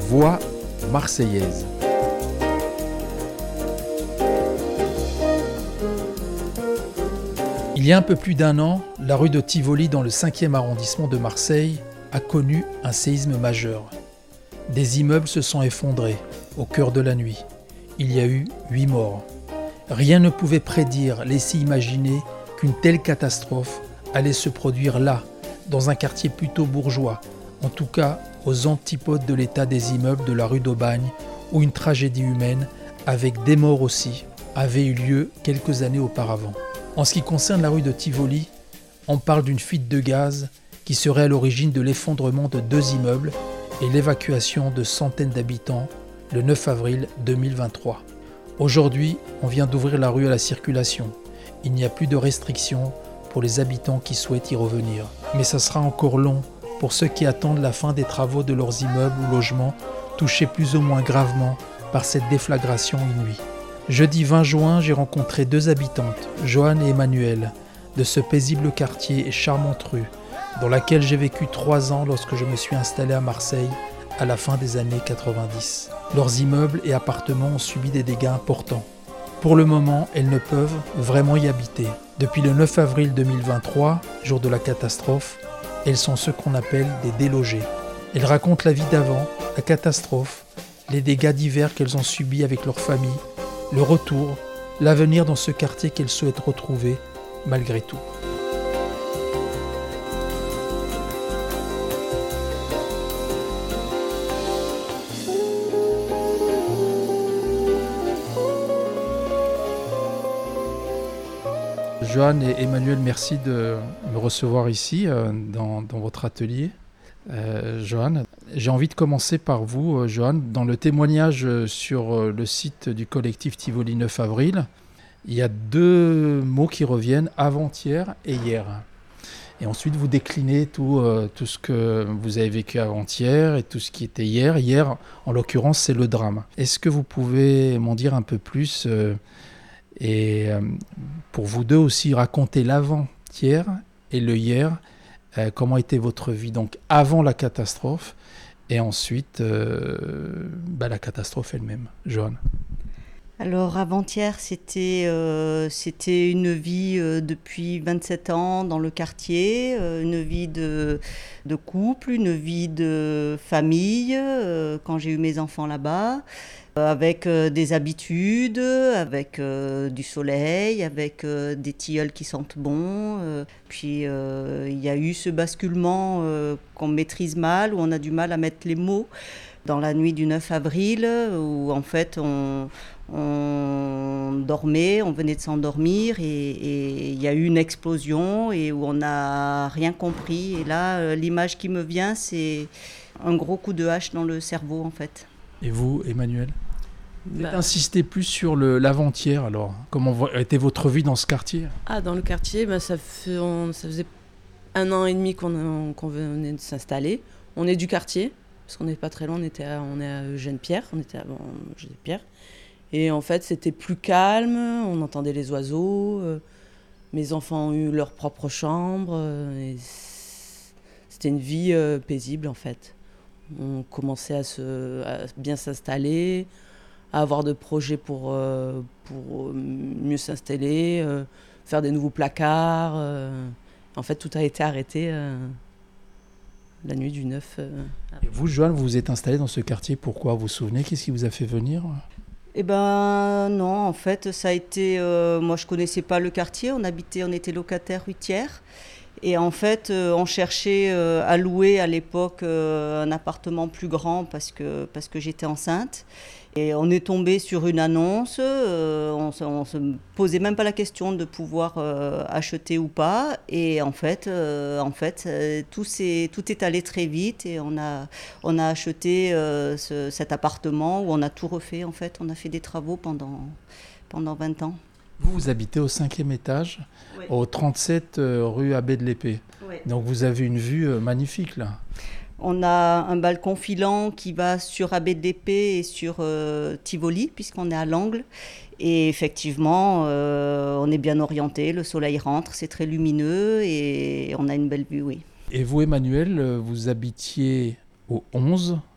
Voix marseillaise. Il y a un peu plus d'un an, la rue de Tivoli dans le 5e arrondissement de Marseille a connu un séisme majeur. Des immeubles se sont effondrés au cœur de la nuit. Il y a eu 8 morts. Rien ne pouvait prédire, laisser imaginer qu'une telle catastrophe allait se produire là, dans un quartier plutôt bourgeois, en tout cas aux antipodes de l'état des immeubles de la rue d'Aubagne, où une tragédie humaine, avec des morts aussi, avait eu lieu quelques années auparavant. En ce qui concerne la rue de Tivoli, on parle d'une fuite de gaz qui serait à l'origine de l'effondrement de 2 immeubles et l'évacuation de centaines d'habitants le 9 avril 2023. Aujourd'hui, on vient d'ouvrir la rue à la circulation. Il n'y a plus de restrictions pour les habitants qui souhaitent y revenir. Mais ça sera encore long pour ceux qui attendent la fin des travaux de leurs immeubles ou logements touchés plus ou moins gravement par cette déflagration inouïe. Jeudi 20 juin, j'ai rencontré 2 habitantes, Joanne et Emmanuelle, de ce paisible quartier et charmante rue, dans laquelle j'ai vécu 3 ans lorsque je me suis installé à Marseille à la fin des années 90. Leurs immeubles et appartements ont subi des dégâts importants. Pour le moment, elles ne peuvent vraiment y habiter. Depuis le 9 avril 2023, jour de la catastrophe, elles sont ce qu'on appelle des délogés. Elles racontent la vie d'avant, la catastrophe, les dégâts divers qu'elles ont subis avec leur famille, le retour, l'avenir dans ce quartier qu'elles souhaitent retrouver malgré tout. Joanne et Emmanuel, merci de me recevoir ici dans votre atelier. Joanne, j'ai envie de commencer par vous, Joanne. Dans le témoignage sur le site du collectif Tivoli 9 avril, il y a 2 mots qui reviennent, avant-hier et hier. Et ensuite, vous déclinez tout ce que vous avez vécu avant-hier et tout ce qui était hier. Hier, en l'occurrence, c'est le drame. Est-ce que vous pouvez m'en dire un peu plus et pour vous deux aussi, raconter l'avant-hier et le hier, comment était votre vie donc avant la catastrophe et ensuite la catastrophe elle-même. Joanne. Alors avant-hier, c'était une vie depuis 27 ans dans le quartier, une vie de couple, une vie de famille, quand j'ai eu mes enfants là-bas, avec des habitudes, avec du soleil, avec des tilleuls qui sentent bon. Puis il y a eu ce basculement qu'on maîtrise mal, où on a du mal à mettre les mots. Dans la nuit du 9 avril, où en fait on dormait, on venait de s'endormir et il y a eu une explosion et où on n'a rien compris. Et là, l'image qui me vient, c'est un gros coup de hache dans le cerveau en fait. Et vous, Emmanuel ? Insistez plus sur l'avant-hier alors. Comment était votre vie dans ce quartier ? Dans le quartier, ça faisait 1 an et demi qu'on venait de s'installer. On est du quartier. Parce qu'on n'est pas très loin, on est à Eugène-Pierre, on était avant Eugène-Pierre. Et en fait, c'était plus calme, on entendait les oiseaux, mes enfants ont eu leur propre chambre, et c'était une vie paisible en fait. On commençait à bien s'installer, à avoir de projets pour mieux s'installer, faire des nouveaux placards. En fait, tout a été arrêté la nuit du 9. Et vous, Joanne, vous vous êtes installée dans ce quartier, pourquoi ? Vous vous souvenez ? Qu'est-ce qui vous a fait venir ? Non, en fait, ça a été... moi, je connaissais pas le quartier, on était locataire rue Thiers. Et en fait, on cherchait à louer à l'époque un appartement plus grand parce que j'étais enceinte. Et on est tombé sur une annonce, on se posait même pas la question de pouvoir acheter ou pas. Et en fait, tout est allé très vite et on a acheté cet appartement où on a tout refait en fait. On a fait des travaux pendant 20 ans. Vous habitez au 5e étage, oui. Au 37 rue Abbé de l'Épée. Oui. Donc vous avez une vue magnifique là. On a un balcon filant qui va sur Abbé de l'Épée et sur Tivoli, puisqu'on est à l'angle. Et effectivement, on est bien orienté, le soleil rentre, c'est très lumineux et on a une belle vue, oui. Et vous, Emmanuel, vous habitiez au 11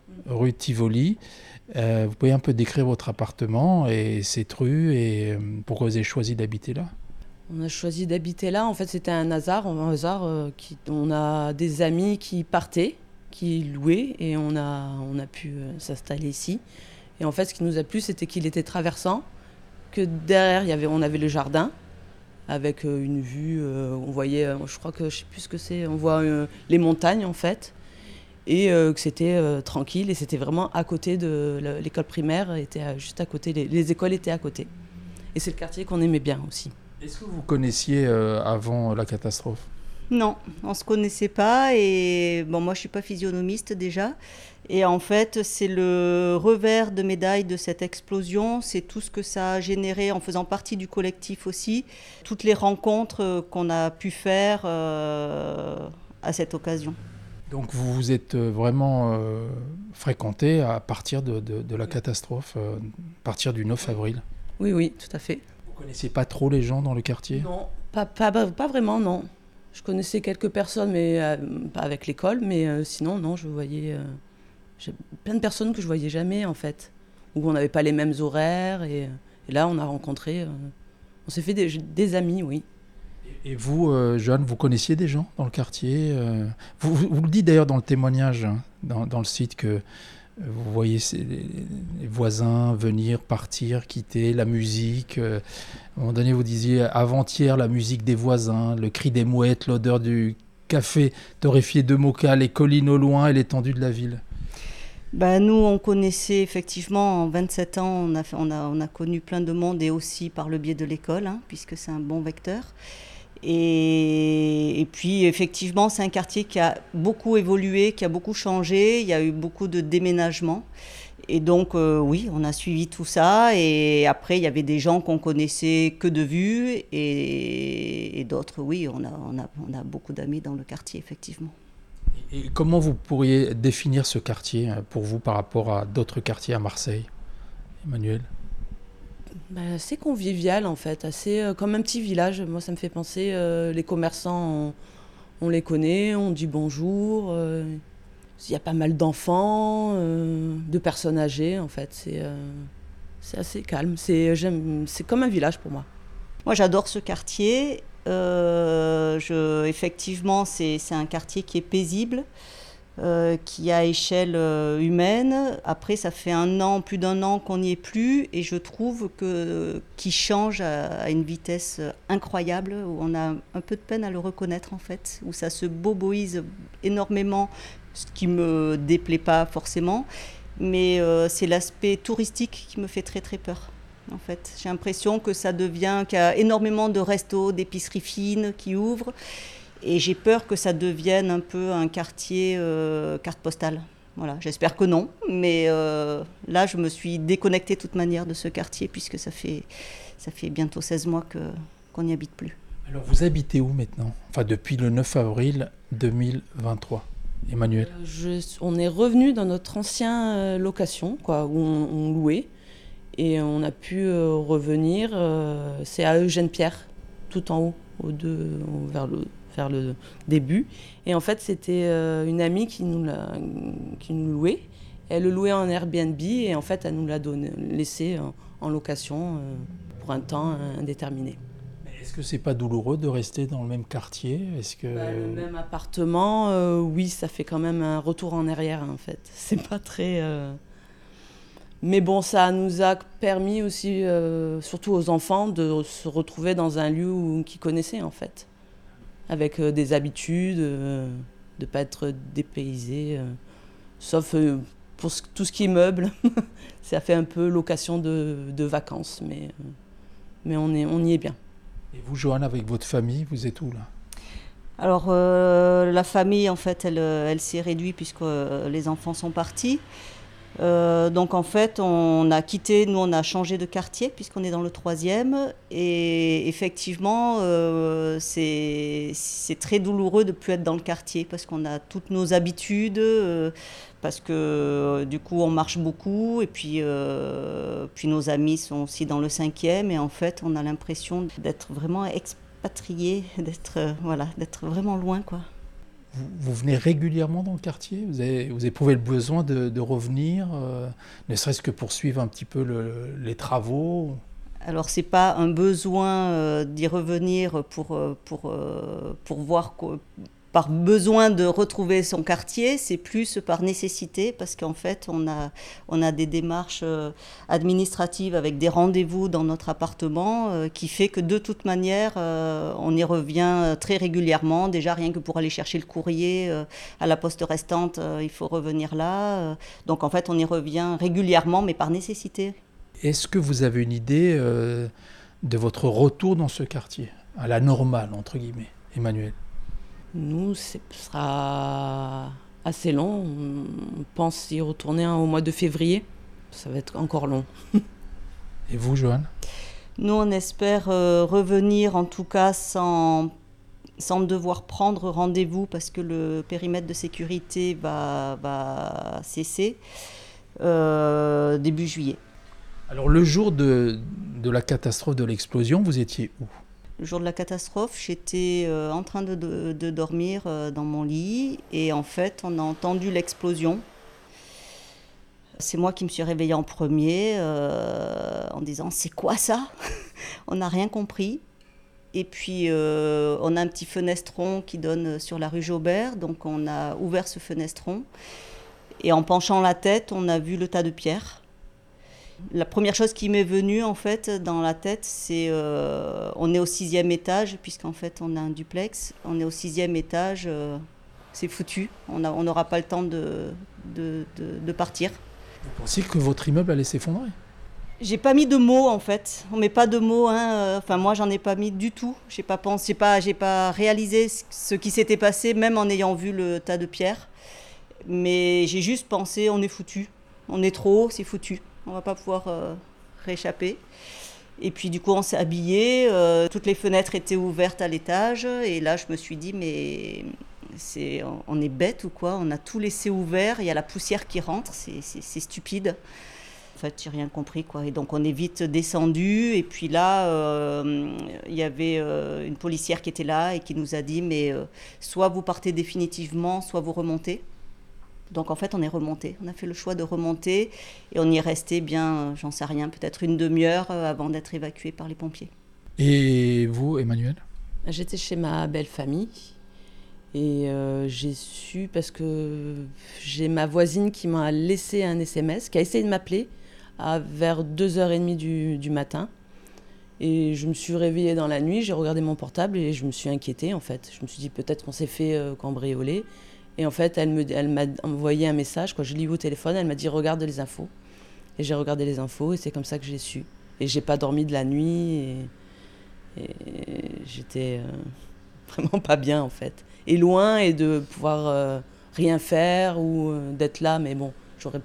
rue Tivoli. Vous pouvez un peu décrire votre appartement et cette rue et pourquoi vous avez choisi d'habiter là? On a choisi d'habiter là. En fait, c'était un hasard. On a des amis qui partaient, qui louaient, et on a pu s'installer ici. Et en fait, ce qui nous a plu, c'était qu'il était traversant, que derrière, on avait le jardin, avec une vue, on voyait, je crois que, je sais plus ce que c'est, on voit les montagnes, en fait, et que c'était tranquille, et c'était vraiment à côté de l'école primaire, était juste à côté, les écoles étaient à côté. Et c'est le quartier qu'on aimait bien aussi. Est-ce que vous connaissiez avant la catastrophe? Non, on ne se connaissait pas et bon, moi je ne suis pas physionomiste déjà. Et en fait, c'est le revers de médaille de cette explosion, c'est tout ce que ça a généré en faisant partie du collectif aussi, toutes les rencontres qu'on a pu faire à cette occasion. Donc vous vous êtes vraiment fréquentés à partir de la catastrophe, à partir du 9 avril? Oui, tout à fait. Vous ne connaissiez pas trop les gens dans le quartier? Non, pas vraiment, non. Je connaissais quelques personnes, mais pas avec l'école, mais sinon, non, je voyais j'ai plein de personnes que je voyais jamais, en fait, où on n'avait pas les mêmes horaires, et là, on a rencontré, on s'est fait des amis, oui. Et vous, Joanne, vous connaissiez des gens dans le quartier? Vous le dites d'ailleurs dans le témoignage, hein, dans le site, que vous voyez les voisins venir, partir, quitter, la musique. À un moment donné, vous disiez avant-hier, la musique des voisins, le cri des mouettes, l'odeur du café torréfié de moka, les collines au loin et l'étendue de la ville. Ben, nous, on connaissait effectivement, en 27 ans, on a connu plein de monde et aussi par le biais de l'école, hein, puisque c'est un bon vecteur. Et puis, effectivement, c'est un quartier qui a beaucoup évolué, qui a beaucoup changé. Il y a eu beaucoup de déménagements. Et donc, oui, on a suivi tout ça. Et après, il y avait des gens qu'on connaissait que de vue. Et d'autres, oui, on a beaucoup d'amis dans le quartier, effectivement. Et comment vous pourriez définir ce quartier pour vous par rapport à d'autres quartiers à Marseille, Emmanuel? Assez convivial, en fait, assez comme un petit village. Moi, ça me fait penser, les commerçants, on les connaît, on dit bonjour. Il y a pas mal d'enfants, de personnes âgées, en fait. C'est assez calme. C'est comme un village pour moi. Moi, j'adore ce quartier. Effectivement, c'est un quartier qui est paisible, qui est à échelle humaine. Après, ça fait plus d'un an qu'on n'y est plus, et je trouve qu'il change à une vitesse incroyable, où on a un peu de peine à le reconnaître, en fait, où ça se boboise énormément, ce qui ne me déplaît pas forcément, mais c'est l'aspect touristique qui me fait très très peur. En fait, j'ai l'impression que qu'il y a énormément de restos, d'épiceries fines qui ouvrent, et j'ai peur que ça devienne un peu un quartier carte postale. Voilà, j'espère que non, mais là, je me suis déconnectée de toute manière de ce quartier, puisque ça fait bientôt 16 mois qu'on n'y habite plus. Alors, vous habitez où maintenant? Enfin, depuis le 9 avril 2023, Emmanuel. On est revenu dans notre ancienne location, quoi, où on louait. Et on a pu revenir, c'est à Eugène-Pierre, tout en haut, vers le début. Et en fait, c'était une amie qui nous louait. Elle le louait en Airbnb, et en fait, elle nous l'a laissé en location pour un temps indéterminé. Est-ce que c'est pas douloureux de rester dans le même quartier? Le même appartement, oui, ça fait quand même un retour en arrière, en fait. C'est pas très... Mais bon, ça nous a permis aussi, surtout aux enfants, de se retrouver dans un lieu qu'ils connaissaient, en fait. Avec des habitudes, de ne pas être dépaysés, sauf pour tout ce qui est meubles. Ça fait un peu location de vacances, mais on y est bien. Et vous, Joanne, avec votre famille, vous êtes où là? Alors, la famille, en fait, elle s'est réduite puisque les enfants sont partis. Donc en fait, on a changé de quartier puisqu'on est dans le 3e, et effectivement, c'est très douloureux de ne plus être dans le quartier parce qu'on a toutes nos habitudes, parce que du coup on marche beaucoup, et puis nos amis sont aussi dans le 5e, et en fait on a l'impression d'être vraiment expatriés, d'être vraiment loin, quoi. vous venez régulièrement dans le quartier? Vous éprouvez le besoin de revenir, ne serait-ce que pour suivre un petit peu les travaux? Alors, c'est pas un besoin d'y revenir pour voir par besoin de retrouver son quartier, c'est plus par nécessité, parce qu'en fait, on a des démarches administratives avec des rendez-vous dans notre appartement qui fait que de toute manière, on y revient très régulièrement. Déjà, rien que pour aller chercher le courrier à la poste restante, il faut revenir là. Donc, en fait, on y revient régulièrement, mais par nécessité. Est-ce que vous avez une idée de votre retour dans ce quartier, à la normale, entre guillemets, Emmanuel? Nous, ce sera assez long. On pense y retourner au mois de février. Ça va être encore long. Et vous, Joanne? Nous, on espère revenir en tout cas sans devoir prendre rendez-vous parce que le périmètre de sécurité va cesser début juillet. Alors le jour de la catastrophe, de l'explosion, vous étiez où? Le jour de la catastrophe, j'étais en train de dormir dans mon lit et en fait, on a entendu l'explosion. C'est moi qui me suis réveillée en premier en disant « c'est quoi ça ?» On n'a rien compris. Et puis, on a un petit fenestron qui donne sur la rue Jaubert, donc on a ouvert ce fenestron. Et en penchant la tête, on a vu le tas de pierres. La première chose qui m'est venue en fait dans la tête, c'est on est au 6e étage, puisqu'en fait on a un duplex. On est au 6e étage, c'est foutu. On n'aura pas le temps de partir. Vous pensiez que votre immeuble allait s'effondrer? J'ai pas mis de mots en fait. On met pas de mots. Enfin moi j'en ai pas mis du tout. J'ai pas réalisé ce qui s'était passé, même en ayant vu le tas de pierres. Mais j'ai juste pensé on est foutu. On est trop haut, c'est foutu. On va pas pouvoir rééchapper. Et puis du coup on s'est habillé, toutes les fenêtres étaient ouvertes à l'étage et là je me suis dit mais on est bête ou quoi, on a tout laissé ouvert, il y a la poussière qui rentre, c'est stupide. En fait j'ai rien compris quoi, et donc on est vite descendu et puis là il y avait une policière qui était là et qui nous a dit mais soit vous partez définitivement, soit vous remontez. Donc en fait, on est remonté. On a fait le choix de remonter et on y est resté bien, j'en sais rien, peut-être une demi-heure avant d'être évacué par les pompiers. Et vous, Emmanuel? J'étais chez ma belle famille et j'ai su parce que j'ai ma voisine qui m'a laissé un SMS, qui a essayé de m'appeler vers 2h30 du matin. Et je me suis réveillée dans la nuit, j'ai regardé mon portable et je me suis inquiétée en fait. Je me suis dit peut-être qu'on s'est fait cambrioler. Et en fait, elle m'a envoyé un message. Quand je l'ai eu au téléphone, elle m'a dit « regarde les infos ». Et j'ai regardé les infos et c'est comme ça que j'ai su. Et j'ai pas dormi de la nuit et j'étais vraiment pas bien en fait. Et loin et de pouvoir rien faire ou d'être là. Mais bon, j'aurais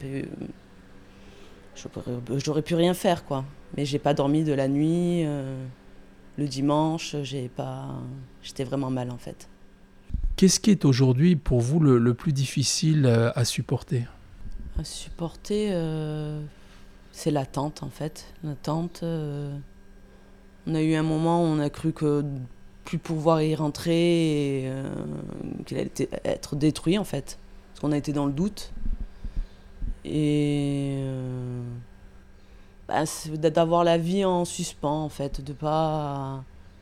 pu rien faire quoi. Mais j'ai pas dormi de la nuit. Le dimanche, j'étais vraiment mal en fait. Qu'est-ce qui est aujourd'hui pour vous le plus difficile à supporter? À supporter, c'est l'attente en fait. L'attente, on a eu un moment où on a cru que plus pouvoir y rentrer et qu'il allait être détruit en fait. Parce qu'on a été dans le doute. Et c'est d'avoir la vie en suspens en fait, de pas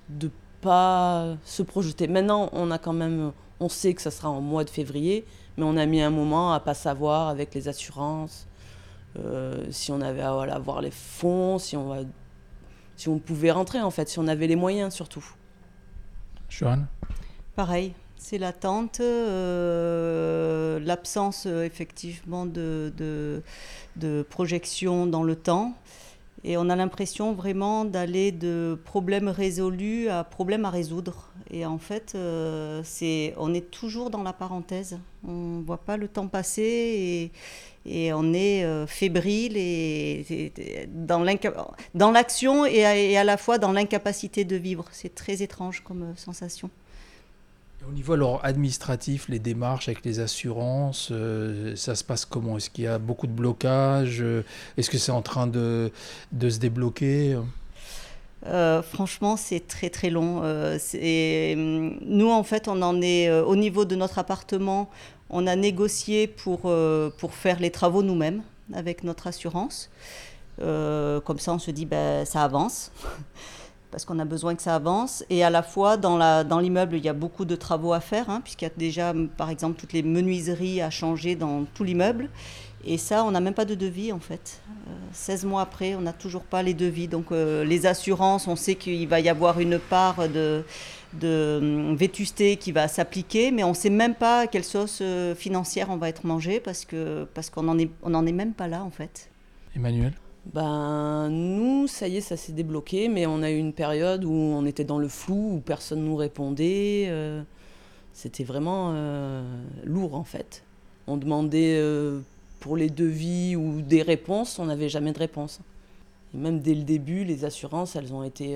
se projeter. Maintenant, on sait que ça sera en mois de février, mais on a mis un moment à pas savoir avec les assurances, si on avait à avoir les fonds, si on pouvait rentrer en fait, si on avait les moyens surtout. Joanne? Pareil, c'est l'attente, l'absence effectivement de projection dans le temps. Et on a l'impression vraiment d'aller de problèmes résolus à problèmes à résoudre. Et en fait, on est toujours dans la parenthèse. On ne voit pas le temps passer et on est fébrile et dans l'action et à la fois dans l'incapacité de vivre. C'est très étrange comme sensation. Au niveau alors administratif, les démarches avec les assurances, ça se passe comment? Est-ce qu'il y a beaucoup de blocages? Est-ce que c'est en train de se débloquer? Franchement, c'est très très long. Nous, en fait, on en est au niveau de notre appartement. On a négocié pour faire les travaux nous-mêmes avec notre assurance. Comme ça, on se dit, ben, ça avance, parce qu'on a besoin que ça avance. Et à la fois, dans l'immeuble, il y a beaucoup de travaux à faire, hein, puisqu'il y a déjà, par exemple, toutes les menuiseries à changer dans tout l'immeuble. Et ça, on n'a même pas de devis, en fait. 16 mois après, on n'a toujours pas les devis. Donc, les assurances, on sait qu'il va y avoir une part de vétusté qui va s'appliquer, mais on ne sait même pas quelle sauce financière on va être mangé, parce qu'on n'en est même pas là, en fait. Emmanuel? Ben, nous, ça y est, ça s'est débloqué, mais on a eu une période où on était dans le flou, où personne ne nous répondait. C'était vraiment lourd, en fait. On demandait pour les devis ou des réponses, on n'avait jamais de réponse. Et même dès le début, les assurances, elles ont été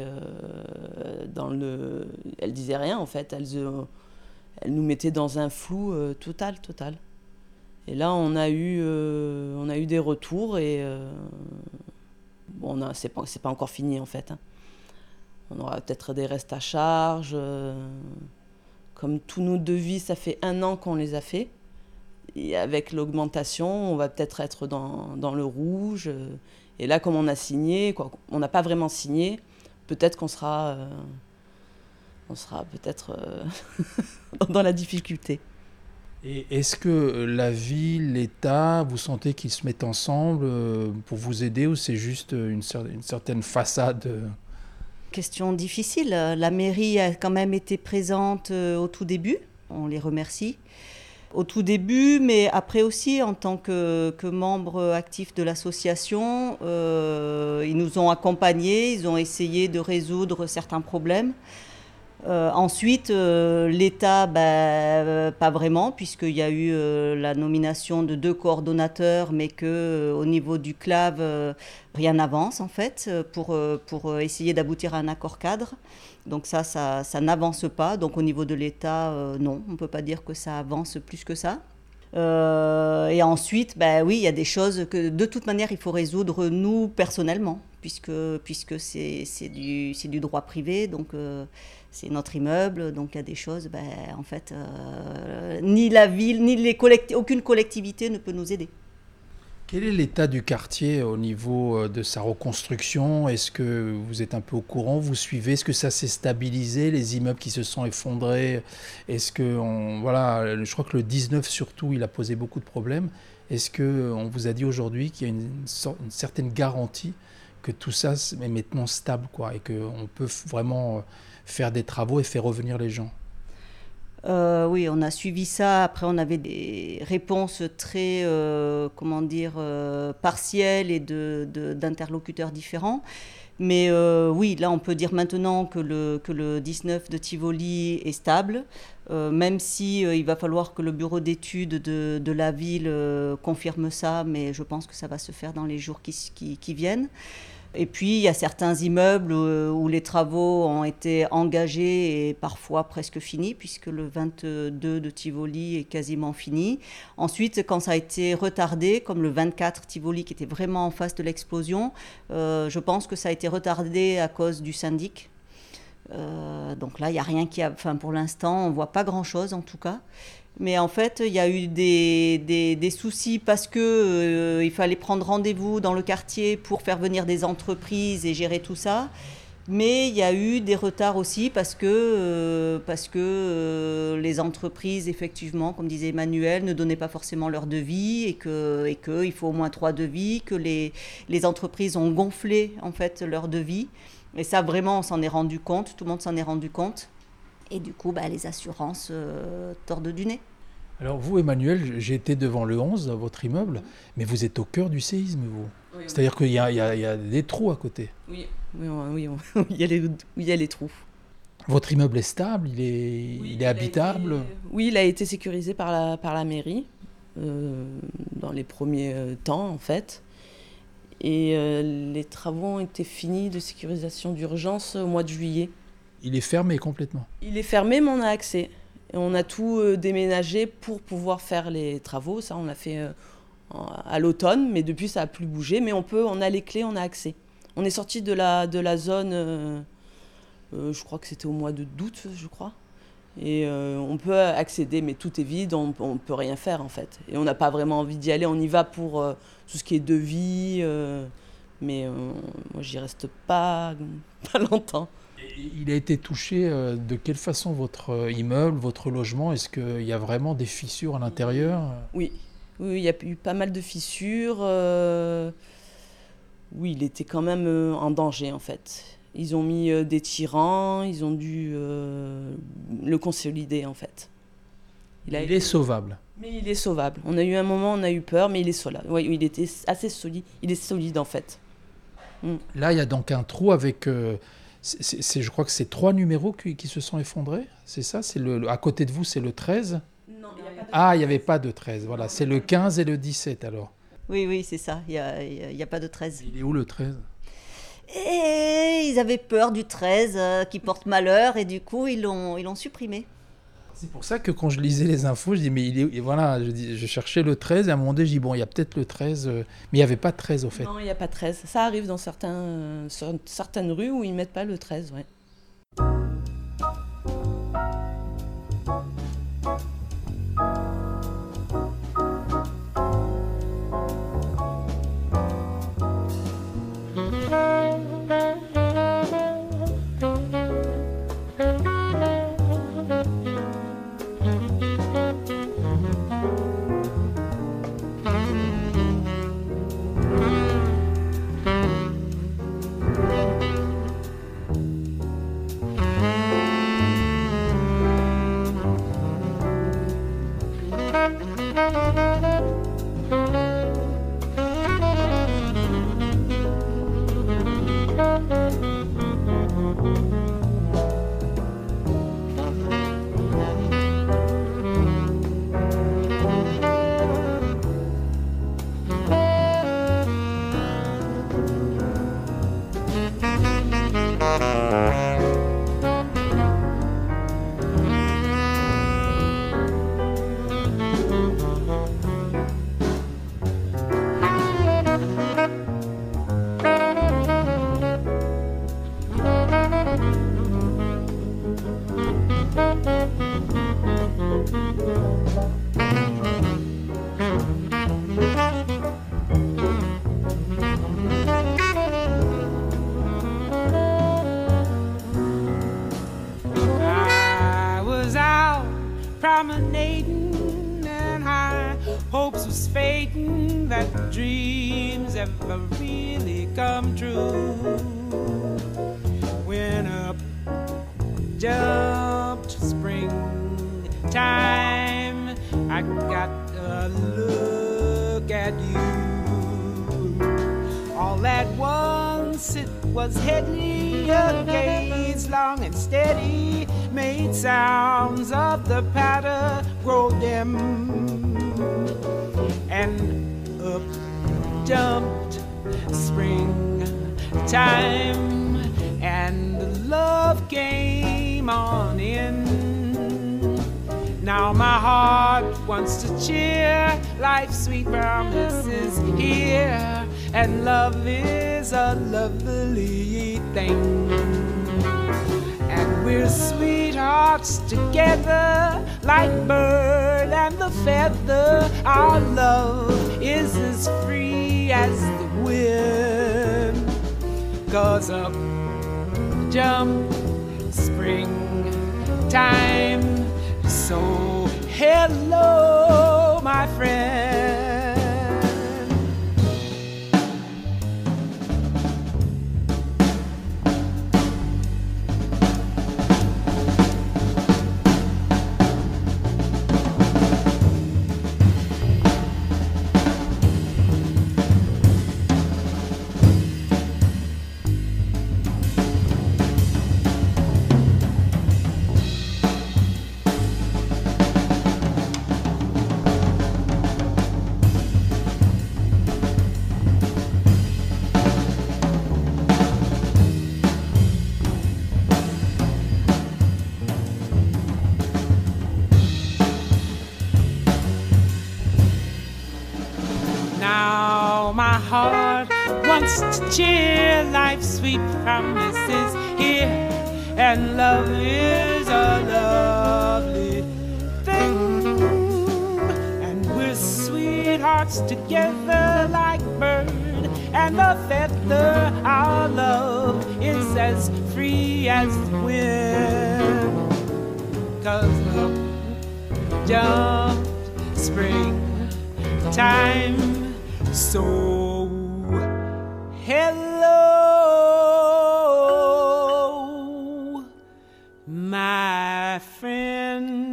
Elles disaient rien, en fait. Elles nous mettaient dans un flou total. Et là, on a eu des retours et bon, c'est pas encore fini, en fait. Hein. On aura peut-être des restes à charge. Comme tous nos devis, ça fait 1 an qu'on les a fait. Et avec l'augmentation, on va peut-être être dans le rouge. Et là, comme on a signé, on n'a pas vraiment signé, peut-être qu'on sera peut-être dans la difficulté. Et est-ce que la ville, l'État, vous sentez qu'ils se mettent ensemble pour vous aider, ou c'est juste une certaine façade? Question difficile. La mairie a quand même été présente au tout début. On les remercie. Au tout début, mais après aussi, en tant que membre actif de l'association, ils nous ont accompagnés, ils ont essayé de résoudre certains problèmes. Ensuite, l'État, pas vraiment, puisqu'il y a eu la nomination de 2 coordonnateurs, mais qu'au niveau du CLAV, rien n'avance en fait, pour essayer d'aboutir à un accord cadre. Donc ça n'avance pas. Donc au niveau de l'État, non, on ne peut pas dire que ça avance plus que ça. Et ensuite, oui, il y a des choses que de toute manière il faut résoudre nous personnellement, puisque c'est du droit privé, donc c'est notre immeuble, donc il y a des choses, en fait, ni la ville, ni aucune collectivité ne peut nous aider. Quel est l'état du quartier au niveau de sa reconstruction? Est-ce que vous êtes un peu au courant? Vous suivez? Est-ce que ça s'est stabilisé? Les immeubles qui se sont effondrés? Est-ce que, je crois que le 19 surtout, il a posé beaucoup de problèmes. Est-ce qu'on vous a dit aujourd'hui qu'il y a une certaine garantie que tout ça est maintenant stable, quoi, et qu'on peut vraiment faire des travaux et faire revenir les gens? Oui, on a suivi ça. Après, on avait des réponses très, partielles et d'interlocuteurs différents. Mais oui, là, on peut dire maintenant que le 19 de Tivoli est stable, même si il va falloir que le bureau d'études de la ville confirme ça, mais je pense que ça va se faire dans les jours qui viennent. Et puis, il y a certains immeubles où les travaux ont été engagés et parfois presque finis, puisque le 22 de Tivoli est quasiment fini. Ensuite, quand ça a été retardé, comme le 24 Tivoli qui était vraiment en face de l'explosion, je pense que ça a été retardé à cause du syndic. Donc là, il n'y a rien pour l'instant, on ne voit pas grand-chose en tout cas. Mais en fait, il y a eu des soucis parce que il fallait prendre rendez-vous dans le quartier pour faire venir des entreprises et gérer tout ça. Mais il y a eu des retards aussi parce que les entreprises, effectivement, comme disait Emmanuel, ne donnaient pas forcément leur devis et qu'il faut au moins 3 devis, que les entreprises ont gonflé en fait leur devis. Et ça, vraiment, on s'en est rendu compte, tout le monde s'en est rendu compte. Et du coup, les assurances tordent du nez. Alors vous, Emmanuel, j'ai été devant le 11, votre immeuble, mais vous êtes au cœur du séisme, vous. Oui. C'est-à-dire qu'il y a des trous à côté. Oui, il y a les trous. Votre immeuble est stable, il est habitable? Oui, il a été sécurisé par la mairie, dans les premiers temps, en fait. Et les travaux ont été finis de sécurisation d'urgence au mois de juillet. Il est fermé complètement? Il est fermé, mais on a accès. Et on a tout déménagé pour pouvoir faire les travaux. Ça, on l'a fait à l'automne, mais depuis, ça n'a plus bougé. Mais on a les clés, on a accès. On est sorti de la zone, je crois que c'était au mois d'août, je crois. Et on peut accéder, mais tout est vide, on ne peut rien faire en fait. Et on n'a pas vraiment envie d'y aller, on y va pour tout ce qui est devis, mais moi j'y reste pas longtemps. Il a été touché de quelle façon votre immeuble, votre logement? Est-ce qu'il y a vraiment des fissures à l'intérieur? Oui, il y a eu pas mal de fissures. Oui, il était quand même en danger en fait. Ils ont mis des tirants, ils ont dû le consolider en fait. Il est sauvable. Mais il est sauvable. On a eu un moment, on a eu peur, mais il est solide. Oui, il était assez solide. Il est solide en fait. Là, il y a donc un trou avec, je crois que c'est 3 numéros qui se sont effondrés. C'est ça? À côté de vous, c'est le 13? Non, il n'y a pas de 13. Ah, il n'y avait pas de 13. Voilà, c'est le 15 et le 17 alors. Oui, c'est ça. Il y a pas de 13. Il est où le 13? Et ils avaient peur du 13 qui porte malheur et du coup ils l'ont supprimé. C'est pour ça que quand je lisais les infos, je dis mais voilà, je cherchais le 13 et à un moment donné, je dis bon, il y a peut-être le 13, mais il n'y avait pas de 13 au fait. Non, il n'y a pas de 13. Ça arrive dans certaines rues où ils ne mettent pas le 13, ouais. promenading and high hopes was fading, that dreams ever really come true. When up jumped springtime, I got a look at you. All at once it was heady, a gaze long and steady made sounds of the patter grow dim, and up jumped springtime, and the love came on in. Now my heart wants to cheer, life's sweet promise is here, and love is a lovely thing. And we're sweethearts together, like bird and the feather. Our love is as free as the wind. 'Cause up jump springtime, so hello, my friend. Now my heart wants to cheer life's sweet promises here, and love is a lovely thing, and we're sweethearts together like bird and the feather. Our love is as free as the wind, 'cause love jumped springtime. So hello, my friend.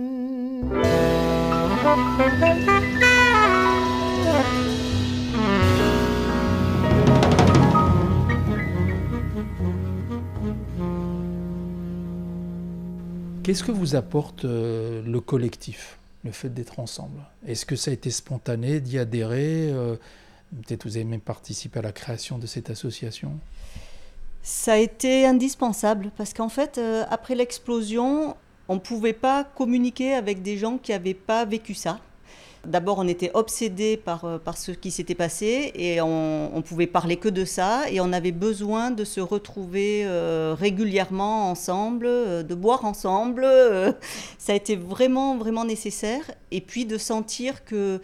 Qu'est-ce que vous apporte le collectif, le fait d'être ensemble? Est-ce que ça a été spontané d'y adhérer? Peut-être vous avez même participé à la création de cette association? Ça a été indispensable parce qu'en fait, après l'explosion, on ne pouvait pas communiquer avec des gens qui n'avaient pas vécu ça. D'abord, on était obsédés par ce qui s'était passé et on ne pouvait parler que de ça. Et on avait besoin de se retrouver régulièrement ensemble, de boire ensemble. Ça a été vraiment, vraiment nécessaire. Et puis de sentir qu'il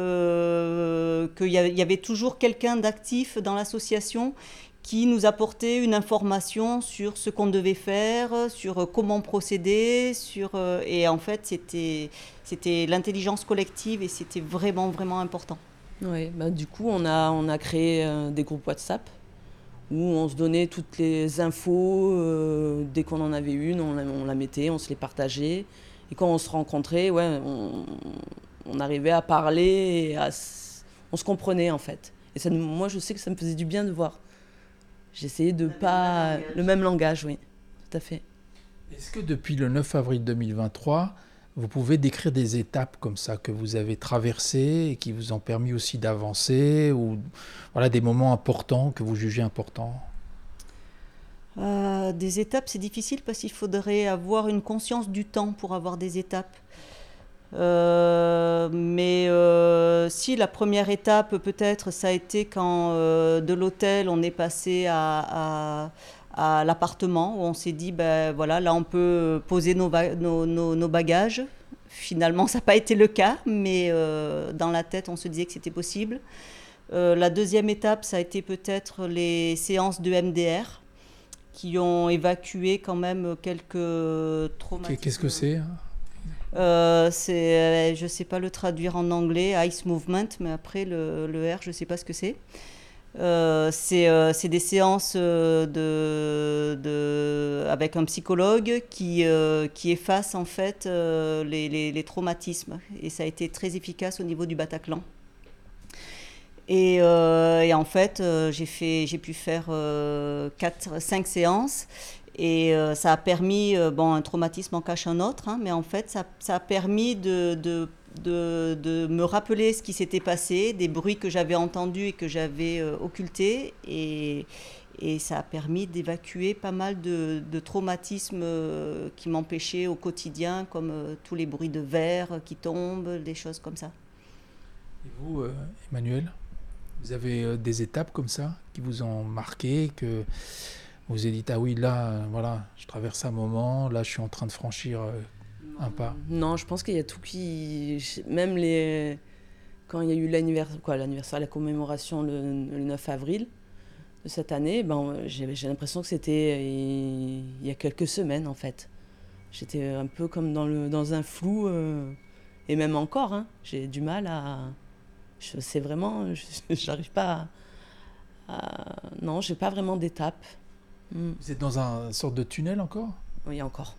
y avait toujours quelqu'un d'actif dans l'association qui nous apportait une information sur ce qu'on devait faire, sur comment procéder, et en fait c'était l'intelligence collective et c'était vraiment vraiment important. Ouais, bah, du coup on a créé des groupes WhatsApp où on se donnait toutes les infos, dès qu'on en avait une, on la mettait, on se les partageait, et quand on se rencontrait, ouais, on arrivait à parler, et on se comprenait en fait. Et ça, moi je sais que ça me faisait du bien de voir. J'essayais de pas... Le même langage, oui, tout à fait. Est-ce que depuis le 9 avril 2023, vous pouvez décrire des étapes comme ça que vous avez traversées et qui vous ont permis aussi d'avancer, ou voilà, des moments importants que vous jugez importants? Des étapes, c'est difficile parce qu'il faudrait avoir une conscience du temps pour avoir des étapes. Mais si la première étape peut-être ça a été quand de l'hôtel on est passé à l'appartement où on s'est dit ben voilà, là on peut poser nos bagages. Finalement ça n'a pas été le cas, mais dans la tête on se disait que c'était possible. La deuxième étape ça a été peut-être les séances de MDR qui ont évacué quand même quelques traumatismes. Qu'est-ce que c'est, hein? Je ne sais pas le traduire en anglais, Ice Movement, mais après le R, je ne sais pas ce que c'est. C'est des séances avec un psychologue qui efface en fait les traumatismes. Et ça a été très efficace au niveau du Bataclan. Et en fait, j'ai pu faire 5 séances. Et ça a permis, un traumatisme en cache un autre, hein, mais en fait, ça a permis de me rappeler ce qui s'était passé, des bruits que j'avais entendus et que j'avais occultés. Et ça a permis d'évacuer pas mal de traumatismes qui m'empêchaient au quotidien, comme tous les bruits de verre qui tombent, des choses comme ça. Et vous, Emmanuel, vous avez des étapes comme ça qui vous ont marqué, que vous vous êtes dit, ah oui, là, voilà, je traverse un moment, là, je suis en train de franchir un pas? Non, je pense qu'il y a tout qui... Même quand il y a eu l'anniversaire, la commémoration le 9 avril de cette année, j'ai l'impression que c'était il y a quelques semaines, en fait. J'étais un peu comme dans un flou, et même encore, hein, j'ai du mal à... C'est vraiment... J'arrive pas Non, j'ai pas vraiment d'étape. Vous êtes dans une sorte de tunnel encore? Oui, encore.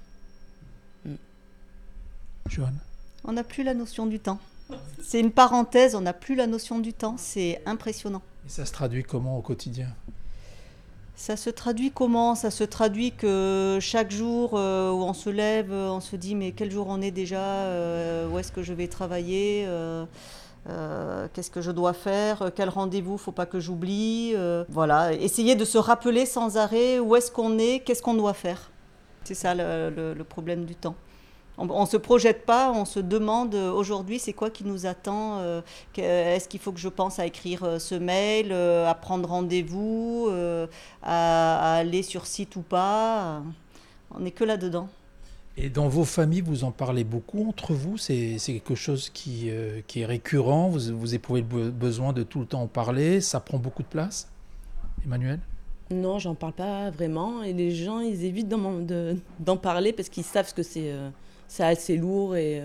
Joanne? On n'a plus la notion du temps. C'est une parenthèse, on n'a plus la notion du temps, c'est impressionnant. Et ça se traduit comment au quotidien? Ça se traduit comment? Ça se traduit que chaque jour où on se lève, on se dit mais quel jour on est déjà, où est-ce que je vais travailler, qu'est-ce que je dois faire, quel rendez-vous, faut pas que j'oublie. Voilà, essayer de se rappeler sans arrêt où est-ce qu'on est, qu'est-ce qu'on doit faire. C'est ça le problème du temps. On se projette pas, on se demande aujourd'hui c'est quoi qui nous attend, est-ce qu'il faut que je pense à écrire ce mail, à prendre rendez-vous, à aller sur site ou pas. On n'est que là-dedans. Et dans vos familles, vous en parlez beaucoup entre vous? C'est quelque chose qui est récurrent? Vous éprouvez le besoin de tout le temps en parler? Ça prend beaucoup de place? Emmanuel? Non, j'en parle pas vraiment. Et les gens, ils évitent d'en parler parce qu'ils savent que c'est assez lourd et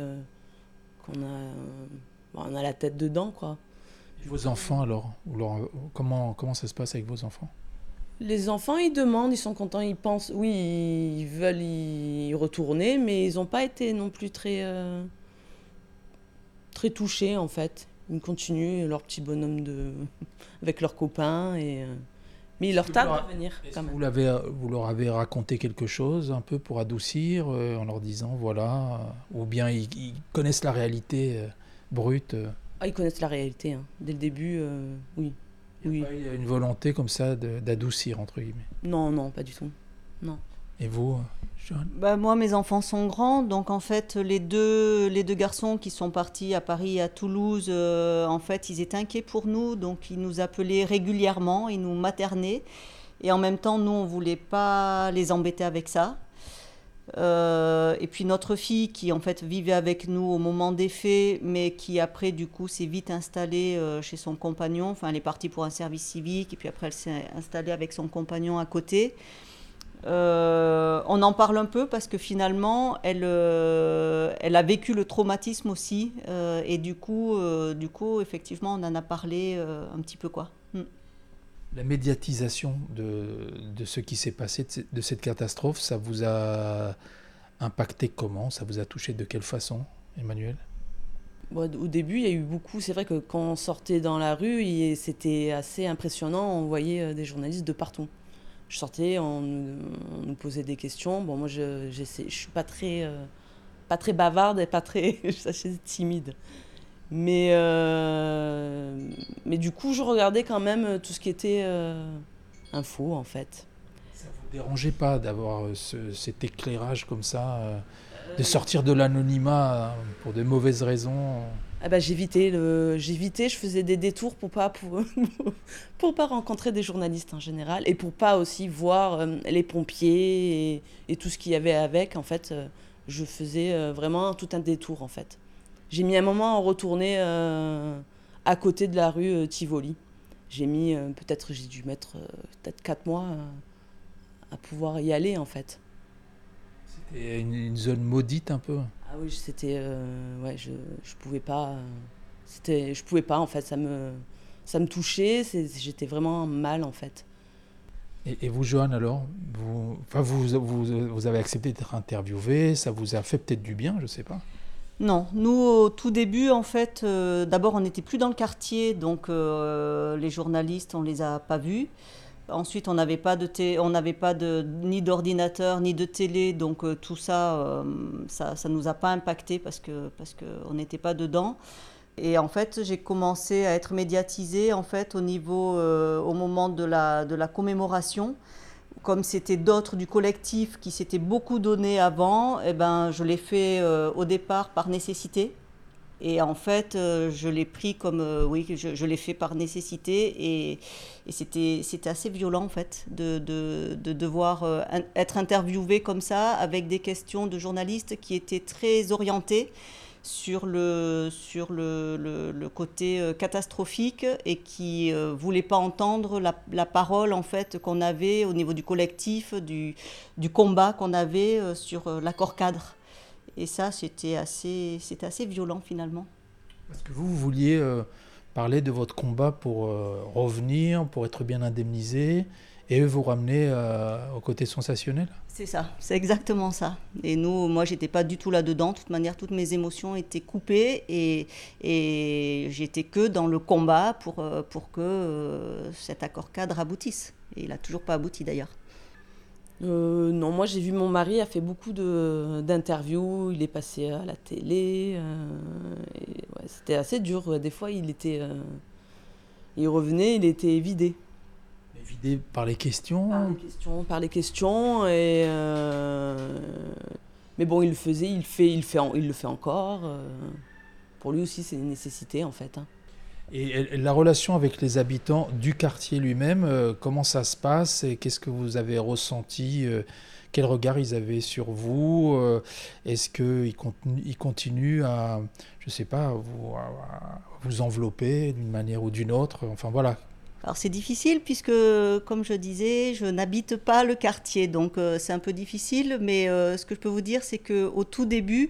on a la tête dedans, quoi. Et vos enfants alors? Comment ça se passe avec vos enfants? Les enfants, ils demandent, ils sont contents, ils pensent, oui, ils veulent y retourner, mais ils n'ont pas été non plus très touchés, en fait. Ils continuent leur petit bonhomme avec leurs copains, mais ils leur tardent de venir, quand même. Vous leur avez raconté quelque chose, un peu pour adoucir, en leur disant, voilà, ou bien ils connaissent la réalité brute? Ah, ils connaissent la réalité, hein. Dès le début, oui. Il y a une volonté comme ça d'adoucir, entre guillemets. Non, pas du tout. Non. Et vous, Joanne? Moi, mes enfants sont grands, donc en fait, les deux garçons qui sont partis à Paris et à Toulouse, en fait, ils étaient inquiets pour nous, donc ils nous appelaient régulièrement, ils nous maternaient. Et en même temps, nous, on ne voulait pas les embêter avec ça. Et puis notre fille qui en fait vivait avec nous au moment des faits, mais qui après du coup s'est vite installée chez son compagnon. Enfin, elle est partie pour un service civique et puis après elle s'est installée avec son compagnon à côté. On en parle un peu parce que finalement elle a vécu le traumatisme aussi et du coup effectivement on en a parlé un petit peu, quoi. La médiatisation de ce qui s'est passé, de cette catastrophe, ça vous a impacté comment? Ça vous a touché de quelle façon, Emmanuel? Bon, au début, il y a eu beaucoup. C'est vrai que quand on sortait dans la rue, c'était assez impressionnant. On voyait des journalistes de partout. Je sortais, on nous posait des questions. Bon, moi, je suis pas très bavarde et pas très je suis assez timide. Mais du coup, je regardais quand même tout ce qui était info, en fait. Ça ne vous dérangeait pas d'avoir cet éclairage comme ça, de sortir de l'anonymat pour de mauvaises raisons? Ah bah, j'évitais, je faisais des détours pour pas rencontrer des journalistes en général et pour pas aussi voir les pompiers et tout ce qu'il y avait avec. En fait, je faisais vraiment tout un détour, en fait. J'ai mis un moment à retourner à côté de la rue Tivoli. J'ai dû mettre peut-être 4 mois à pouvoir y aller, en fait. C'était une zone maudite un peu? Ah oui, c'était... je pouvais pas... je pouvais pas, en fait. Ça me touchait, j'étais vraiment mal, en fait. Et vous, Joanne, alors vous avez accepté d'être interviewée, ça vous a fait peut-être du bien, je ne sais pas. Non, nous au tout début en fait, d'abord on n'était plus dans le quartier, donc les journalistes on les a pas vus. Ensuite on n'avait pas ni d'ordinateur ni de télé, donc tout ça, ça nous a pas impacté parce que on n'était pas dedans. Et en fait j'ai commencé à être médiatisée en fait au moment de la commémoration. Comme c'était d'autres du collectif qui s'étaient beaucoup donné avant, je l'ai fait au départ par nécessité. Et en fait, je l'ai pris comme... je l'ai fait par nécessité. Et c'était assez violent, en fait, de devoir être interviewé comme ça, avec des questions de journalistes qui étaient très orientées sur le côté catastrophique et qui ne voulaient pas entendre la parole en fait, qu'on avait au niveau du collectif, du combat qu'on avait sur l'accord cadre. Et ça, c'était assez violent finalement. Parce que vous vouliez parler de votre combat pour revenir, pour être bien indemnisé, et eux vous ramener au côté sensationnel? C'est ça, c'est exactement ça. Et moi, j'étais pas du tout là-dedans. De toute manière, toutes mes émotions étaient coupées et j'étais que dans le combat pour que cet accord cadre aboutisse. Et il n'a toujours pas abouti d'ailleurs. Non, moi j'ai vu mon mari a fait beaucoup d'interviews, il est passé à la télé. C'était assez dur. Des fois, il revenait, il était vidé. Vidé par les questions? Par les questions. Et Mais bon, il le faisait, il le fait encore. Pour lui aussi, c'est une nécessité en fait. Hein. Et la relation avec les habitants du quartier lui-même, comment ça se passe et qu'est-ce que vous avez ressenti quel regard ils avaient sur vous est-ce qu'ils continuent à, je sais pas, à vous envelopper d'une manière ou d'une autre? Enfin voilà. Alors c'est difficile puisque, comme je disais, je n'habite pas le quartier, donc c'est un peu difficile, mais ce que je peux vous dire, c'est qu'au tout début,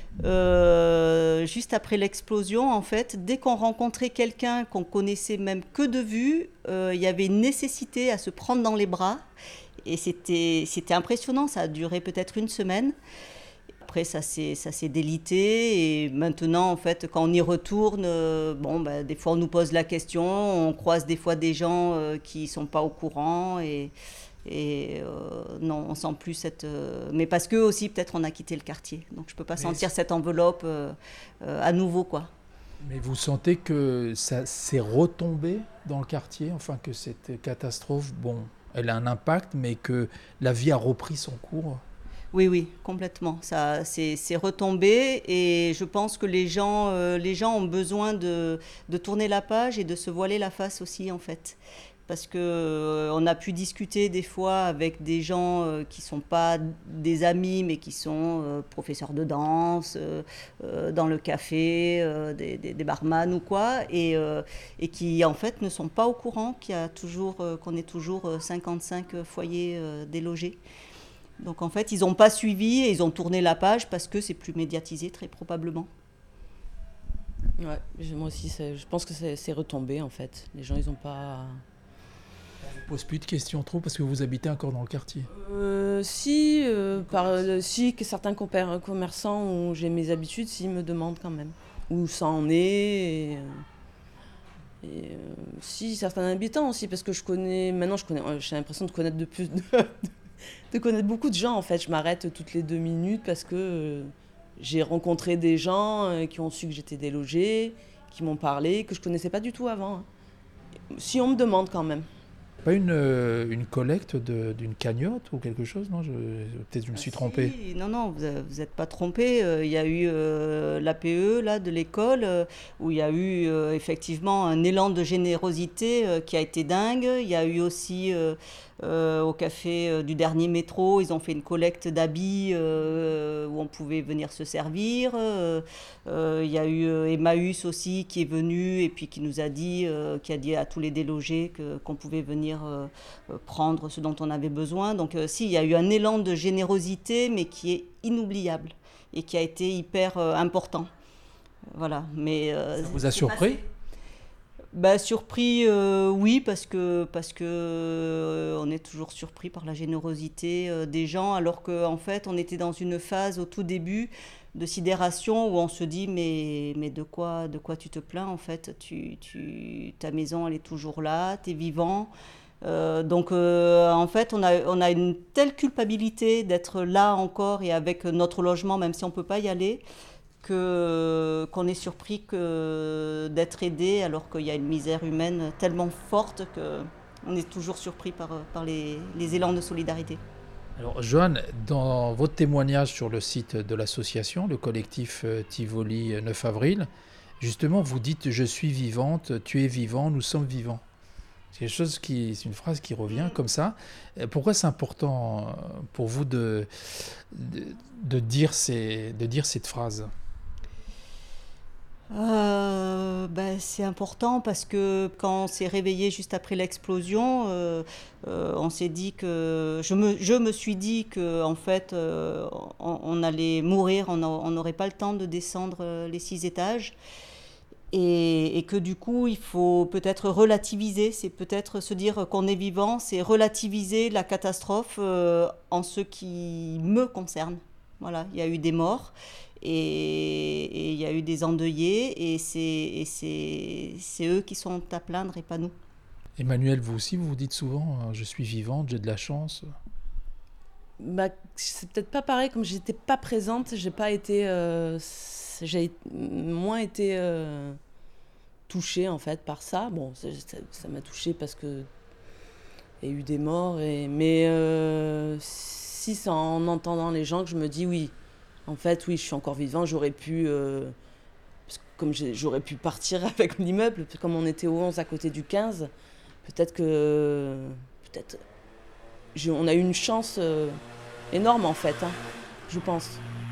juste après l'explosion, en fait, dès qu'on rencontrait quelqu'un qu'on connaissait même que de vue, il y avait une nécessité à se prendre dans les bras, et c'était impressionnant, ça a duré peut-être une semaine. Après, ça s'est délité et maintenant, en fait, quand on y retourne, des fois, on nous pose la question, on croise des fois des gens qui ne sont pas au courant et non, on sent plus cette... mais parce que aussi, peut-être, on a quitté le quartier. Donc, je ne peux pas sentir cette enveloppe à nouveau, quoi. Mais vous sentez que ça s'est retombé dans le quartier, enfin que cette catastrophe, bon, elle a un impact, mais que la vie a repris son cours? Oui, complètement. Ça, c'est retombé et je pense que les gens ont besoin de tourner la page et de se voiler la face aussi, en fait. Parce qu'on a pu discuter des fois avec des gens qui ne sont pas des amis, mais qui sont professeurs de danse, dans le café, des barman ou quoi, et qui, en fait, ne sont pas au courant qu'on est toujours 55 foyers délogés. Donc en fait, ils n'ont pas suivi et ils ont tourné la page parce que c'est plus médiatisé, très probablement. Ouais, moi aussi, je pense que c'est retombé en fait. Les gens, ils n'ont pas... On ne vous pose plus de questions trop parce que vous habitez encore dans le quartier. Si, que certains commerçants où j'ai mes habitudes, s'ils me demandent quand même où ça en est. Si, certains habitants aussi, parce que j'ai l'impression de connaître de connaître beaucoup de gens en fait. Je m'arrête toutes les 2 minutes parce que j'ai rencontré des gens qui ont su que j'étais délogée, qui m'ont parlé, que je connaissais pas du tout avant. Hein. Si on me demande quand même. Pas une collecte d'une cagnotte ou quelque chose, non? Peut-être je me suis trompé. Si, non, vous n'êtes pas trompé. Il y a eu l'APE là, de l'école, où il y a eu effectivement un élan de générosité qui a été dingue. Il y a eu aussi au café du dernier métro, ils ont fait une collecte d'habits où on pouvait venir se servir. Il y a eu Emmaüs aussi qui est venu et puis qui nous a dit, à tous les délogés qu'on pouvait venir prendre ce dont on avait besoin. Donc si, il y a eu un élan de générosité, mais qui est inoubliable et qui a été hyper important. Voilà. Mais ça vous a surpris? Surpris, oui, parce que on est toujours surpris par la générosité des gens, alors qu'en fait, on était dans une phase au tout début de sidération où on se dit mais de quoi tu te plains en fait, ta maison elle est toujours là, t'es vivant. En fait, on a une telle culpabilité d'être là encore et avec notre logement, même si on peut pas y aller, qu'on est surpris d'être aidé alors qu'il y a une misère humaine tellement forte qu'on est toujours surpris par les élans de solidarité. Alors Joanne, dans votre témoignage sur le site de l'association, le collectif Tivoli 9 avril, justement vous dites « Je suis vivante, tu es vivant, nous sommes vivants ». C'est une phrase qui revient comme ça. Pourquoi c'est important pour vous de dire cette phrase ? C'est important parce que quand on s'est réveillé juste après l'explosion, on s'est dit que je me suis dit que en fait on allait mourir, on n'aurait pas le temps de descendre les 6 étages et que du coup il faut peut-être relativiser, c'est peut-être se dire qu'on est vivant, c'est relativiser la catastrophe en ce qui me concerne. Voilà, il y a eu des morts. Et il y a eu des endeuillés et c'est eux qui sont à plaindre et pas nous. Emmanuel, vous aussi, vous dites souvent « je suis vivante, j'ai de la chance ». C'est peut-être pas pareil, comme j'étais pas présente, j'ai moins été touchée en fait par ça. Bon, ça m'a touchée parce que il y a eu des morts, mais si c'est en entendant les gens que je me dis oui. En fait, oui, je suis encore vivant, j'aurais pu... parce que comme j'aurais pu partir avec l'immeuble, comme on était au 11 à côté du 15, on a eu une chance énorme en fait, hein, je pense.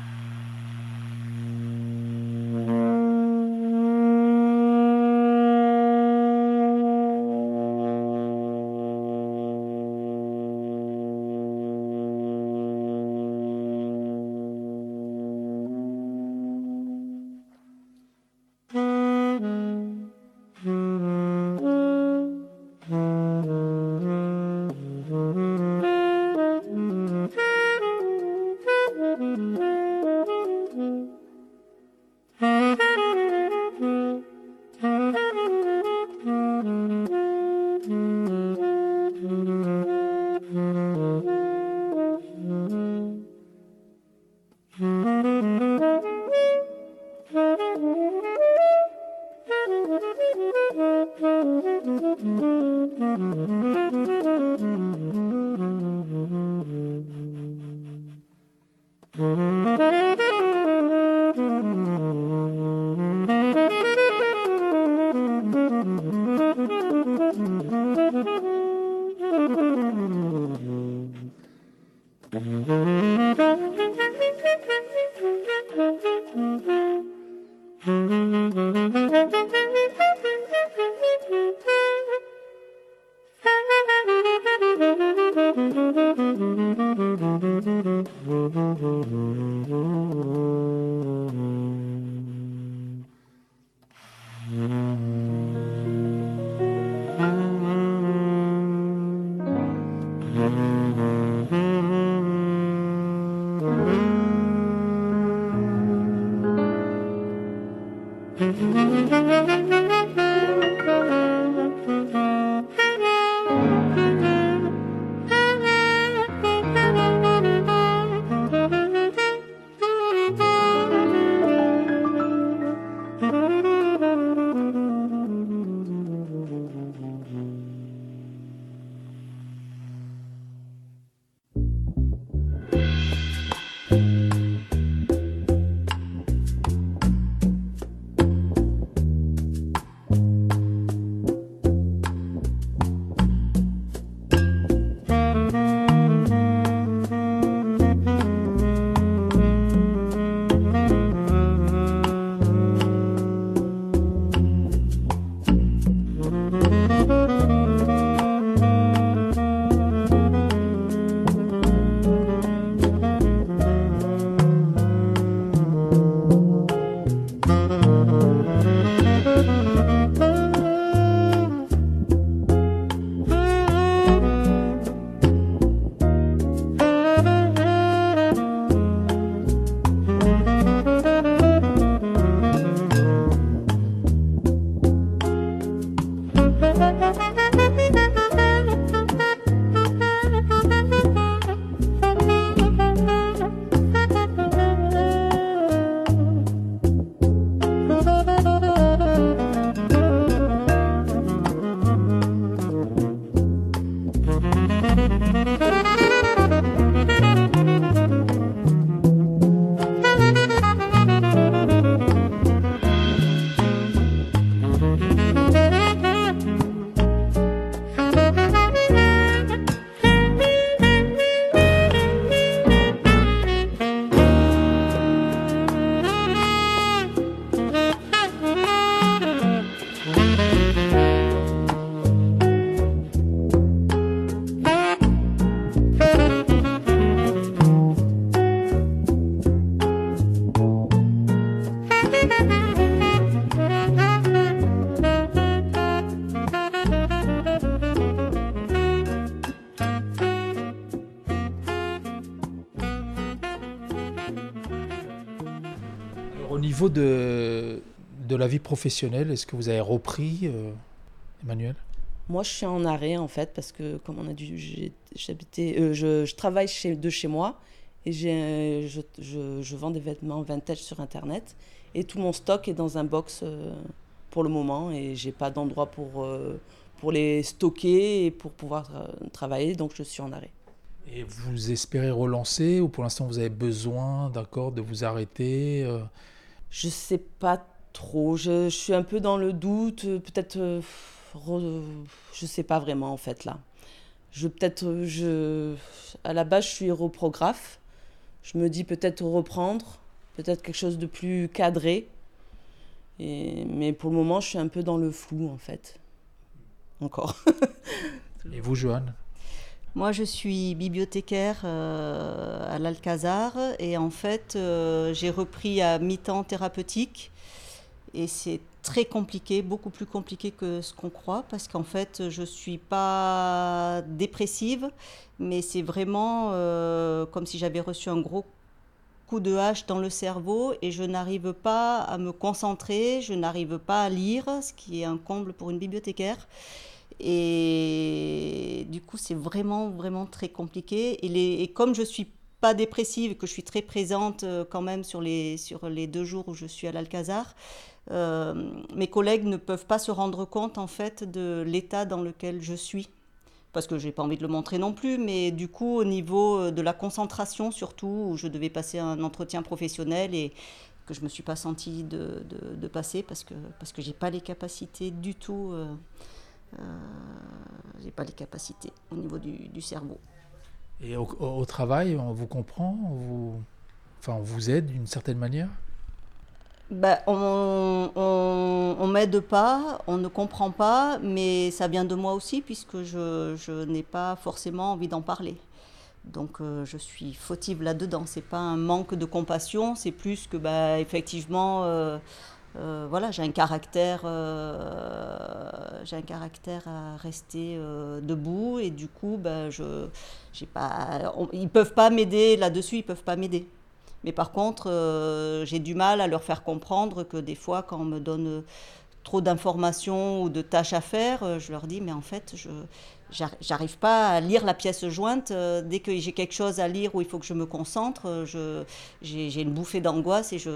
Au niveau de la vie professionnelle, est-ce que vous avez repris, Emmanuel ? Moi, je suis en arrêt, en fait, parce que, comme on a dit, je travaille de chez moi et je vends des vêtements vintage sur Internet. Et tout mon stock est dans un box pour le moment et je n'ai pas d'endroit pour les stocker et pour pouvoir travailler, donc je suis en arrêt. Et vous espérez relancer ou pour l'instant vous avez besoin d'accord de vous arrêter Je sais pas trop, je suis un peu dans le doute, peut-être, je sais pas vraiment en fait là. À la base je suis aéroprographe, je me dis peut-être reprendre, peut-être quelque chose de plus cadré, mais pour le moment je suis un peu dans le flou en fait, encore. Et vous, Joanne? Moi, je suis bibliothécaire à l'Alcazar et en fait, j'ai repris à mi-temps thérapeutique et c'est très compliqué, beaucoup plus compliqué que ce qu'on croit parce qu'en fait, je ne suis pas dépressive, mais c'est vraiment comme si j'avais reçu un gros coup de hache dans le cerveau et je n'arrive pas à me concentrer, je n'arrive pas à lire, ce qui est un comble pour une bibliothécaire. Et du coup, c'est vraiment, vraiment très compliqué. Et comme je ne suis pas dépressive et que je suis très présente quand même sur les 2 jours où je suis à l'Alcazar, mes collègues ne peuvent pas se rendre compte en fait de l'état dans lequel je suis. Parce que je n'ai pas envie de le montrer non plus, mais du coup, au niveau de la concentration surtout, où je devais passer un entretien professionnel et que je ne me suis pas sentie de passer parce que je n'ai pas les capacités du tout. J'ai pas les capacités au niveau du cerveau. Et au travail, on vous comprend, on vous aide d'une certaine manière? Ben, on m'aide pas, on ne comprend pas, mais ça vient de moi aussi puisque je n'ai pas forcément envie d'en parler. Donc je suis fautive là-dedans. C'est pas un manque de compassion, c'est plus que bah, effectivement, voilà, j'ai un caractère à rester debout et du coup, bah, j'ai pas, ils peuvent pas m'aider là-dessus, ils peuvent pas m'aider. Mais par contre, j'ai du mal à leur faire comprendre que des fois, quand on me donne trop d'informations ou de tâches à faire, je leur dis, mais en fait, j'arrive pas à lire la pièce jointe. Dès que j'ai quelque chose à lire où il faut que je me concentre, j'ai une bouffée d'angoisse et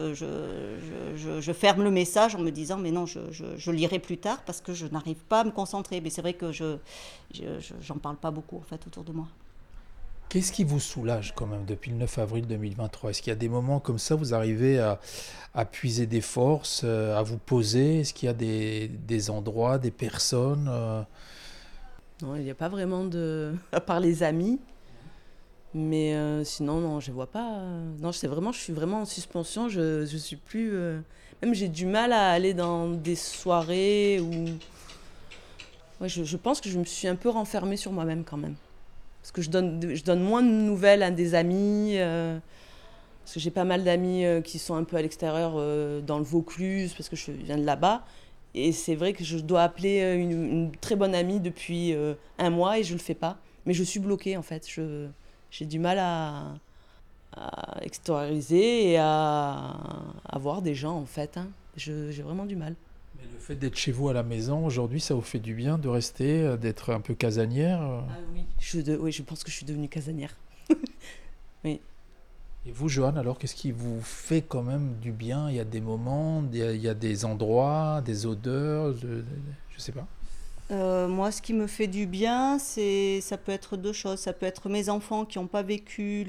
je ferme le message en me disant, mais non, je lirai plus tard parce que je n'arrive pas à me concentrer. Mais c'est vrai que j'en parle pas beaucoup en fait autour de moi. Qu'est-ce qui vous soulage quand même depuis le 9 avril 2023? Est-ce qu'il y a des moments comme ça, vous arrivez à puiser des forces, à vous poser? Est-ce qu'il y a des endroits, des personnes Non, il n'y a pas vraiment de... à part les amis. Mais sinon, non, je vois pas. Non, je suis vraiment en suspension. Je suis plus. Même j'ai du mal à aller dans des soirées où. Ouais, je pense que je me suis un peu renfermée sur moi-même quand même. Parce que je donne moins de nouvelles à des amis. Parce que j'ai pas mal d'amis qui sont un peu à l'extérieur dans le Vaucluse, parce que je viens de là-bas. Et c'est vrai que je dois appeler une très bonne amie depuis un mois et je le fais pas. Mais je suis bloquée en fait. J'ai du mal à extérioriser et à voir des gens en fait. Hein. J'ai vraiment du mal. Mais le fait d'être chez vous à la maison, aujourd'hui, ça vous fait du bien de rester, d'être un peu casanière Ah oui. Oui, je pense que je suis devenue casanière. Oui. Et vous, Joanne, alors, qu'est-ce qui vous fait quand même du bien? Il y a des moments, il y a des endroits, des odeurs, je sais pas. Moi, ce qui me fait du bien, ça peut être deux choses. Ça peut être mes enfants qui n'ont pas vécu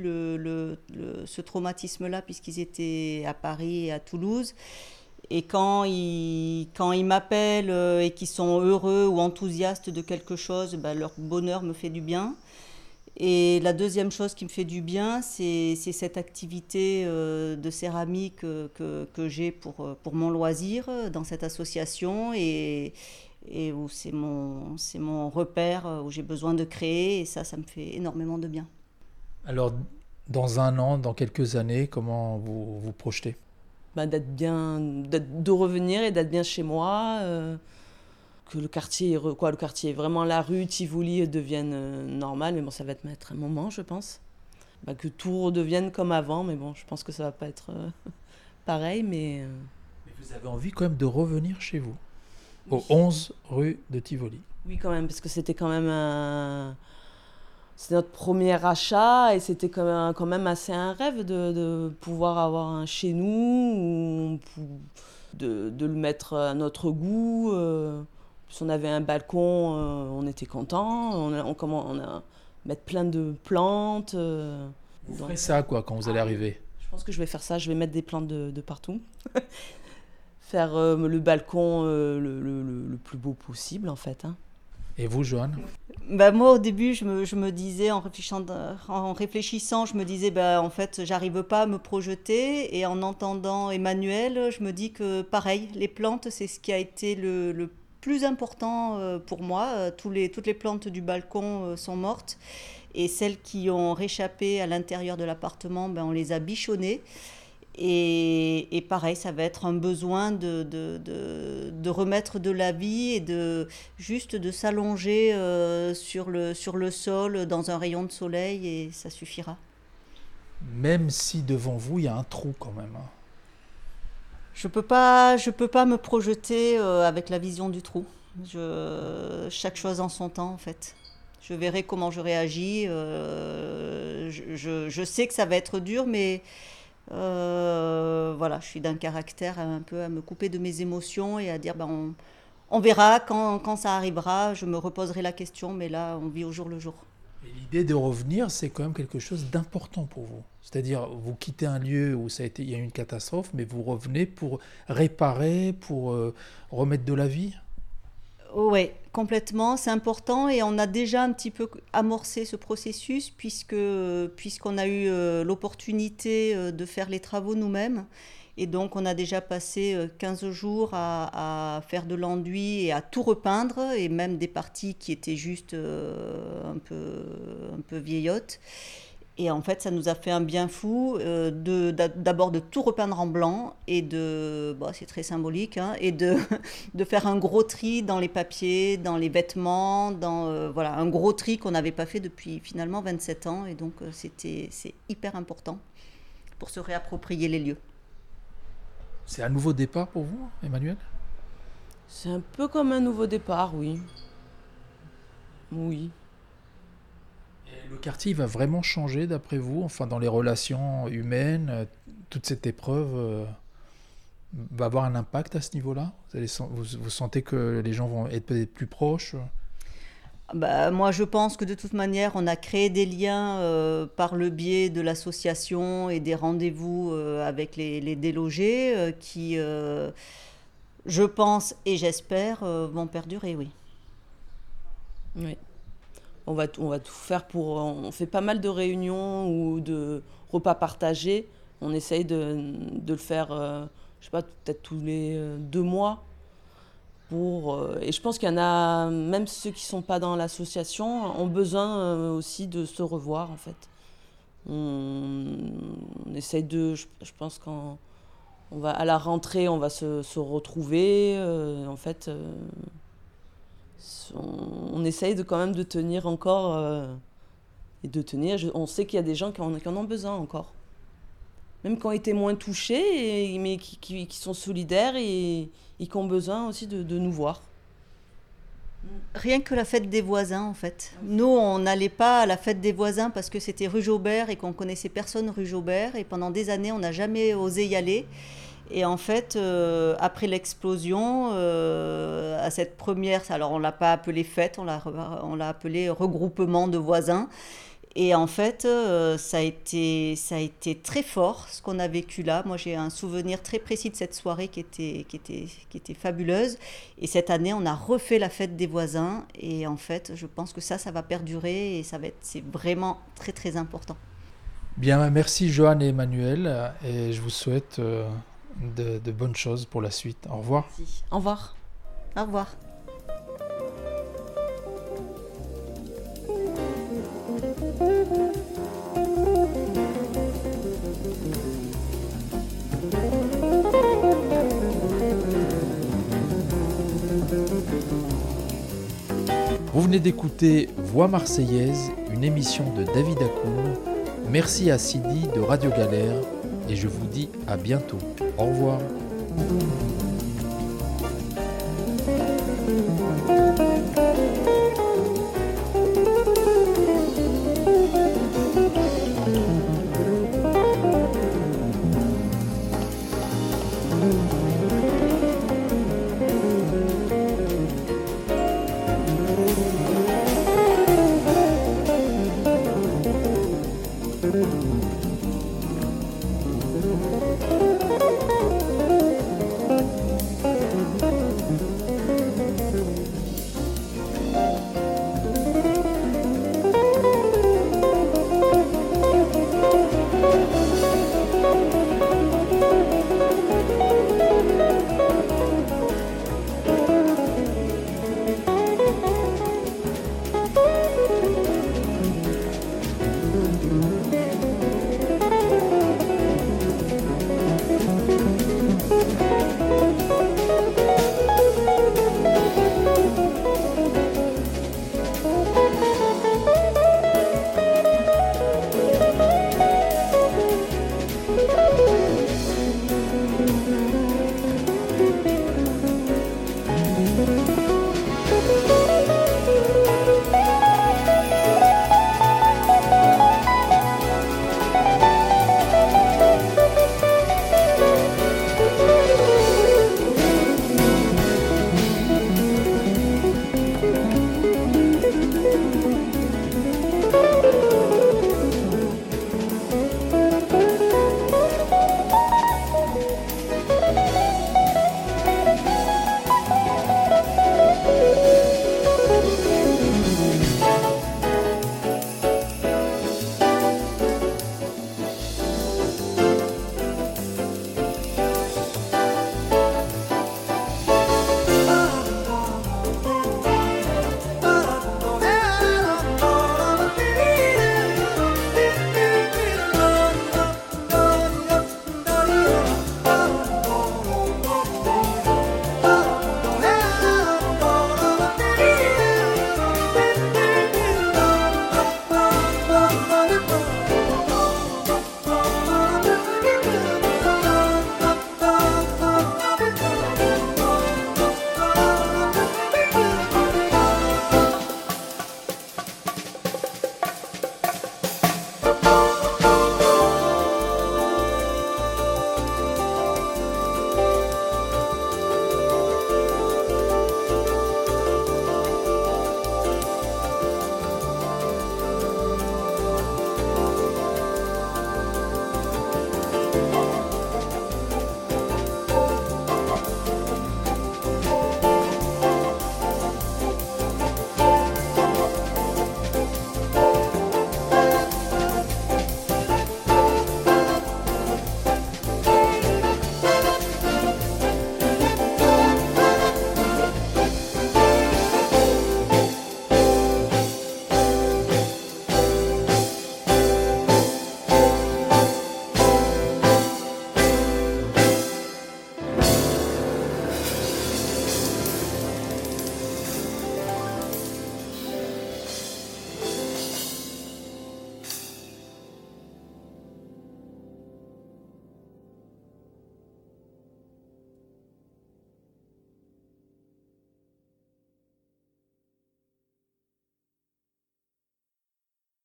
ce traumatisme-là puisqu'ils étaient à Paris et à Toulouse. Et quand ils m'appellent et qu'ils sont heureux ou enthousiastes de quelque chose, bah, leur bonheur me fait du bien. Et la deuxième chose qui me fait du bien, c'est cette activité de céramique que j'ai pour mon loisir dans cette association et où c'est mon repère où j'ai besoin de créer et ça me fait énormément de bien. Alors, dans un an, dans quelques années, comment vous vous projetez? Bah, de revenir et d'être bien chez moi. Que le quartier, vraiment la rue, Tivoli devienne normal. Mais bon, ça va mettre un moment, je pense. Bah, que tout redevienne comme avant. Mais bon, je pense que ça va pas être pareil. Mais vous avez envie quand même de revenir chez vous, au 11 rue de Tivoli? Oui, quand même, parce que c'était quand même c'est notre premier achat et c'était quand même assez un rêve de pouvoir avoir un chez nous, de le mettre à notre goût. Si on avait un balcon, on était content. On a mettre plein de plantes. Vous ferez ça quoi quand vous allez arriver? Je pense que je vais faire ça, je vais mettre des plantes de partout. Faire le balcon le plus beau possible en fait. Hein. Et vous, Joanne? Moi, au début, je me disais, en réfléchissant, je me disais, en fait, j'arrive pas à me projeter. Et en entendant Emmanuel, je me dis que, pareil, les plantes, c'est ce qui a été le plus important pour moi. Toutes les plantes du balcon sont mortes. Et celles qui ont réchappé à l'intérieur de l'appartement, on les a bichonnées. Et pareil, ça va être un besoin de remettre de la vie et juste de s'allonger sur le sol dans un rayon de soleil et ça suffira. Même si devant vous, il y a un trou quand même. Hein. Je peux pas me projeter avec la vision du trou. Chaque chose en son temps en fait. Je verrai comment je réagis. Je sais que ça va être dur, mais... je suis d'un caractère un peu à me couper de mes émotions et à dire on verra quand ça arrivera, je me reposerai la question, mais là on vit au jour le jour. Et l'idée de revenir, c'est quand même quelque chose d'important pour vous. C'est-à-dire, vous quittez un lieu où il y a eu une catastrophe, mais vous revenez pour réparer, pour remettre de la vie. Oui, complètement, c'est important et on a déjà un petit peu amorcé ce processus puisqu'on a eu l'opportunité de faire les travaux nous-mêmes et donc on a déjà passé 15 jours à faire de l'enduit et à tout repeindre et même des parties qui étaient juste un peu vieillottes. Et en fait, ça nous a fait un bien fou d'abord de tout repeindre en blanc et c'est très symbolique, hein, et de faire un gros tri dans les papiers, dans les vêtements, un gros tri qu'on n'avait pas fait depuis finalement 27 ans. Et donc, c'est hyper important pour se réapproprier les lieux. C'est un nouveau départ pour vous, Emmanuel? C'est un peu comme un nouveau départ, oui. Oui. Le quartier va vraiment changer d'après vous, enfin dans les relations humaines, toute cette épreuve va avoir un impact à ce niveau-là? Vous sentez que les gens vont être peut-être plus proches? Moi je pense que de toute manière on a créé des liens par le biais de l'association et des rendez-vous avec les délogés qui, je pense et j'espère, vont perdurer, oui. Oui. On va tout faire on fait pas mal de réunions ou de repas partagés. On essaye de le faire, peut-être tous les 2 mois. Et je pense qu'il y en a, même ceux qui sont pas dans l'association, ont besoin aussi de se revoir en fait. On essaye je pense à la rentrée, on va se retrouver. En fait. On essaye quand même de tenir encore et de tenir. On sait qu'il y a des gens qui en ont besoin encore, même qui ont été moins touchés, mais qui sont solidaires et qui ont besoin aussi de nous voir. Rien que la fête des voisins en fait. Nous on n'allait pas à la fête des voisins parce que c'était rue Jaubert et qu'on connaissait personne rue Jaubert et pendant des années on n'a jamais osé y aller. Et en fait, après l'explosion, à cette première, alors on ne l'a pas appelé fête, on l'a appelé regroupement de voisins. Et en fait, ça a été très fort ce qu'on a vécu là. Moi, j'ai un souvenir très précis de cette soirée qui était fabuleuse. Et cette année, on a refait la fête des voisins. Et en fait, je pense que ça va perdurer et c'est vraiment très très important. Bien, merci Joanne et Emmanuel. Et je vous souhaite de bonnes choses pour la suite. Au revoir. Merci. Au revoir. Au revoir. Vous venez d'écouter Voix Marseillaise, une émission de David Akoum. Merci à Sidi de Radio Galère et je vous dis à bientôt. Au revoir.